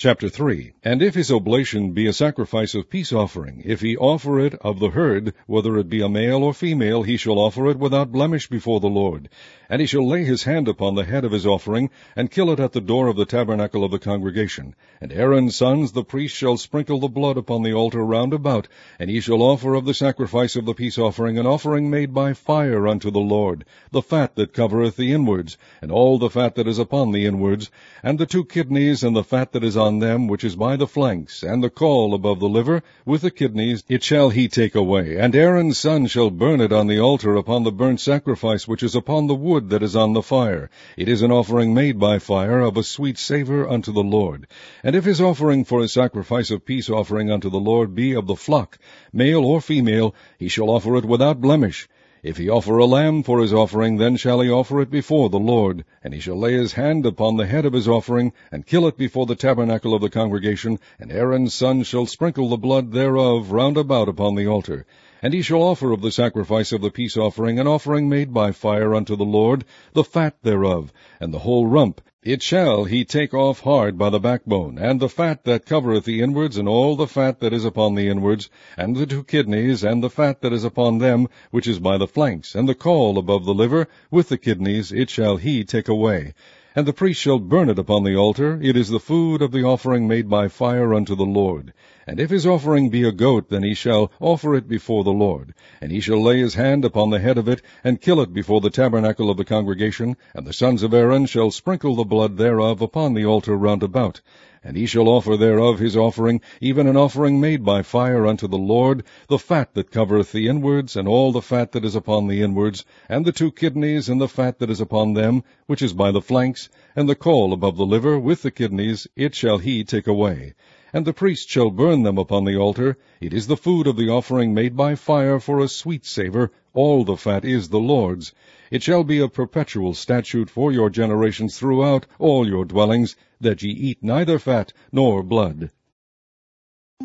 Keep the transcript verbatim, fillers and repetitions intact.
Chapter three. And if his oblation be a sacrifice of peace offering, if he offer it of the herd, whether it be a male or female, he shall offer it without blemish before the Lord. And he shall lay his hand upon the head of his offering, and kill it at the door of the tabernacle of the congregation. And Aaron's sons, the priests, shall sprinkle the blood upon the altar round about, and he shall offer of the sacrifice of the peace offering an offering made by fire unto the Lord, the fat that covereth the inwards, and all the fat that is upon the inwards, and the two kidneys, and the fat that is on them, which is by the flanks, and the caul above the liver, with the kidneys, it shall he take away. And Aaron's son shall burn it on the altar upon the burnt sacrifice which is upon the wood that is on the fire. It is an offering made by fire, of a sweet savour unto the Lord. And if his offering for a sacrifice of peace offering unto the Lord be of the flock, male or female, he shall offer it without blemish. If he offer a lamb for his offering, then shall he offer it before the Lord, and he shall lay his hand upon the head of his offering, and kill it before the tabernacle of the congregation, and Aaron's son shall sprinkle the blood thereof round about upon the altar. And he shall offer of the sacrifice of the peace offering an offering made by fire unto the Lord, the fat thereof, and the whole rump. It shall he take off hard by the backbone, and the fat that covereth the inwards, and all the fat that is upon the inwards, and the two kidneys, and the fat that is upon them, which is by the flanks, and the caul above the liver, with the kidneys, it shall he take away. And the priest shall burn it upon the altar. It is the food of the offering made by fire unto the Lord. And if his offering be a goat, then he shall offer it before the Lord. And he shall lay his hand upon the head of it, and kill it before the tabernacle of the congregation, and the sons of Aaron shall sprinkle the blood thereof upon the altar round about. And he shall offer thereof his offering, even an offering made by fire unto the Lord, the fat that covereth the inwards, and all the fat that is upon the inwards, and the two kidneys, and the fat that is upon them, which is by the flanks, and the caul above the liver, with the kidneys, it shall he take away. And the priest shall burn them upon the altar. It is the food of the offering made by fire for a sweet savour. All the fat is the Lord's. It shall be a perpetual statute for your generations throughout all your dwellings, that ye eat neither fat nor blood.